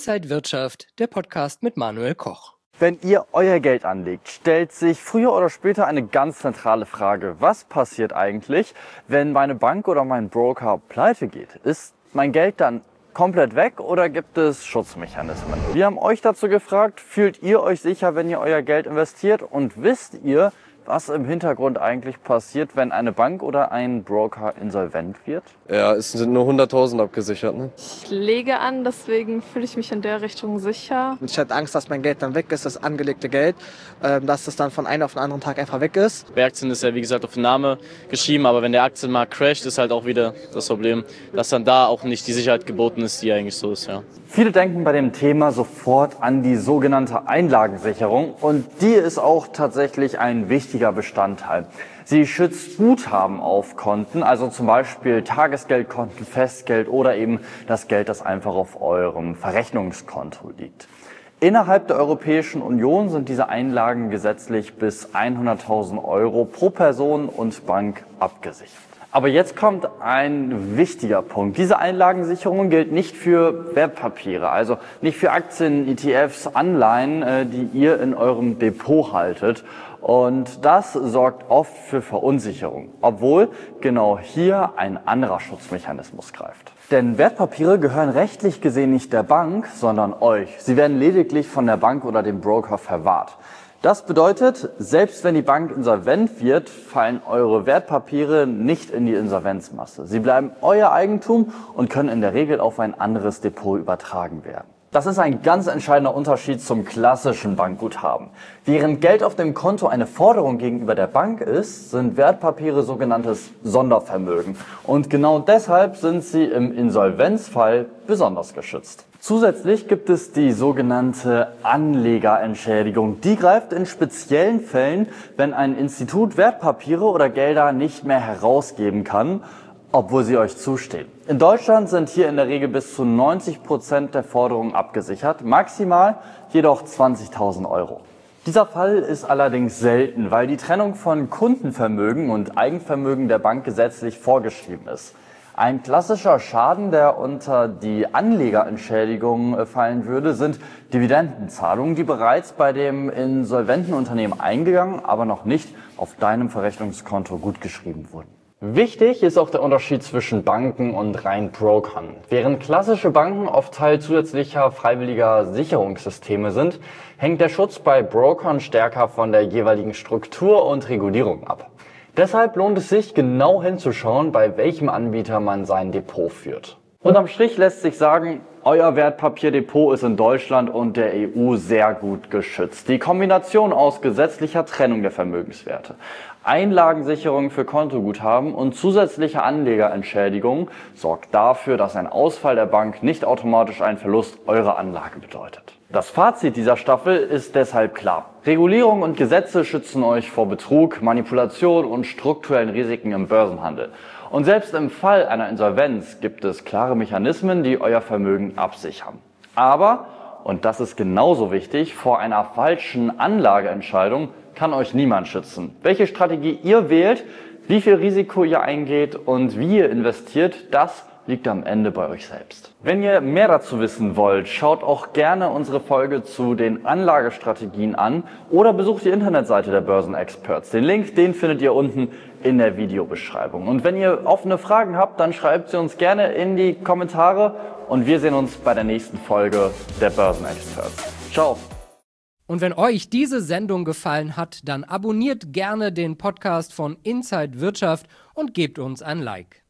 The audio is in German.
Inside Wirtschaft, der Podcast mit Manuel Koch. Wenn ihr euer Geld anlegt, stellt sich früher oder später eine ganz zentrale Frage. Was passiert eigentlich, wenn meine Bank oder mein Broker pleite geht? Ist mein Geld dann komplett weg oder gibt es Schutzmechanismen? Wir haben euch dazu gefragt, fühlt ihr euch sicher, wenn ihr euer Geld investiert, und wisst ihr, was im Hintergrund eigentlich passiert, wenn eine Bank oder ein Broker insolvent wird? Ja, es sind nur 100.000 abgesichert, ne? Ich lege an, deswegen fühle ich mich in der Richtung sicher. Ich hatte Angst, dass mein Geld dann weg ist, das angelegte Geld, dass es dann von einem auf den anderen Tag einfach weg ist. Bei Aktien ist ja wie gesagt auf den Namen geschrieben, aber wenn der Aktienmarkt crasht, ist halt auch wieder das Problem, dass dann da auch nicht die Sicherheit geboten ist, die eigentlich so ist, ja. Viele denken bei dem Thema sofort an die sogenannte Einlagensicherung, und die ist auch tatsächlich ein wichtiger Bestandteil. Sie schützt Guthaben auf Konten, also zum Beispiel Tagesgeldkonten, Festgeld oder eben das Geld, das einfach auf eurem Verrechnungskonto liegt. Innerhalb der Europäischen Union sind diese Einlagen gesetzlich bis 100.000 Euro pro Person und Bank abgesichert. Aber jetzt kommt ein wichtiger Punkt. Diese Einlagensicherung gilt nicht für Wertpapiere, also nicht für Aktien, ETFs, Anleihen, die ihr in eurem Depot haltet. Und das sorgt oft für Verunsicherung, obwohl genau hier ein anderer Schutzmechanismus greift. Denn Wertpapiere gehören rechtlich gesehen nicht der Bank, sondern euch. Sie werden lediglich von der Bank oder dem Broker verwahrt. Das bedeutet, selbst wenn die Bank insolvent wird, fallen eure Wertpapiere nicht in die Insolvenzmasse. Sie bleiben euer Eigentum und können in der Regel auf ein anderes Depot übertragen werden. Das ist ein ganz entscheidender Unterschied zum klassischen Bankguthaben. Während Geld auf dem Konto eine Forderung gegenüber der Bank ist, sind Wertpapiere sogenanntes Sondervermögen. Und genau deshalb sind sie im Insolvenzfall besonders geschützt. Zusätzlich gibt es die sogenannte Anlegerentschädigung. Die greift in speziellen Fällen, wenn ein Institut Wertpapiere oder Gelder nicht mehr herausgeben kann, obwohl sie euch zustehen. In Deutschland sind hier in der Regel bis zu 90% der Forderungen abgesichert, maximal jedoch 20.000 Euro. Dieser Fall ist allerdings selten, weil die Trennung von Kundenvermögen und Eigenvermögen der Bank gesetzlich vorgeschrieben ist. Ein klassischer Schaden, der unter die Anlegerentschädigung fallen würde, sind Dividendenzahlungen, die bereits bei dem insolventen Unternehmen eingegangen, aber noch nicht auf deinem Verrechnungskonto gutgeschrieben wurden. Wichtig ist auch der Unterschied zwischen Banken und rein Brokern. Während klassische Banken oft Teil zusätzlicher freiwilliger Sicherungssysteme sind, hängt der Schutz bei Brokern stärker von der jeweiligen Struktur und Regulierung ab. Deshalb lohnt es sich, genau hinzuschauen, bei welchem Anbieter man sein Depot führt. Unterm Strich lässt sich sagen, euer Wertpapierdepot ist in Deutschland und der EU sehr gut geschützt. Die Kombination aus gesetzlicher Trennung der Vermögenswerte, Einlagensicherung für Kontoguthaben und zusätzlicher Anlegerentschädigung sorgt dafür, dass ein Ausfall der Bank nicht automatisch einen Verlust eurer Anlage bedeutet. Das Fazit dieser Staffel ist deshalb klar. Regulierung und Gesetze schützen euch vor Betrug, Manipulation und strukturellen Risiken im Börsenhandel. Und selbst im Fall einer Insolvenz gibt es klare Mechanismen, die euer Vermögen absichern. Aber, und das ist genauso wichtig, vor einer falschen Anlageentscheidung kann euch niemand schützen. Welche Strategie ihr wählt, wie viel Risiko ihr eingeht und wie ihr investiert, das liegt am Ende bei euch selbst. Wenn ihr mehr dazu wissen wollt, schaut auch gerne unsere Folge zu den Anlagestrategien an oder besucht die Internetseite der Börsenexperts. Den Link, den findet ihr unten in der Videobeschreibung. Und wenn ihr offene Fragen habt, dann schreibt sie uns gerne in die Kommentare und wir sehen uns bei der nächsten Folge der Börsenexperts. Ciao! Und wenn euch diese Sendung gefallen hat, dann abonniert gerne den Podcast von Inside Wirtschaft und gebt uns ein Like.